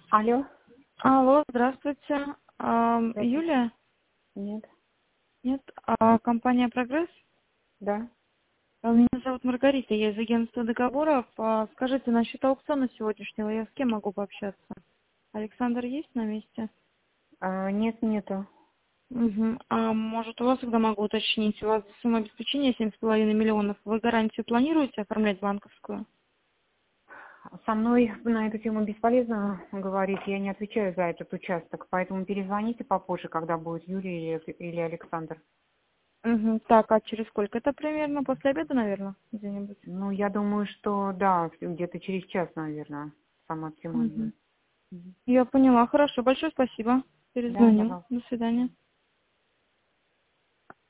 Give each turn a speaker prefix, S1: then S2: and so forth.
S1: Алло?
S2: Алло, здравствуйте.
S1: Здравствуйте.
S2: Юлия?
S1: Нет.
S2: Нет? Компания «Прогресс»?
S1: Да.
S2: Меня зовут Маргарита, я из агентства договоров. Скажите, насчет аукциона сегодняшнего я с кем могу пообщаться? Александр есть на месте?
S1: Нет, нету.
S2: Угу. А может, у вас тогда могу уточнить, у вас сумма обеспечения 7,5 миллионов. Вы гарантию планируете оформлять банковскую?
S1: Со мной на эту тему бесполезно говорить, я не отвечаю за этот участок, поэтому перезвоните попозже, когда будет Юрий или Александр.
S2: Угу. Так, а через сколько? Это примерно после обеда, наверное, где-нибудь?
S1: Ну, я думаю, что да, где-то через час, наверное, самое оптимальное.
S2: Угу. Я поняла. Хорошо, большое спасибо.
S1: Да,
S2: Перезвоню.
S1: пожалуйста.
S2: До свидания.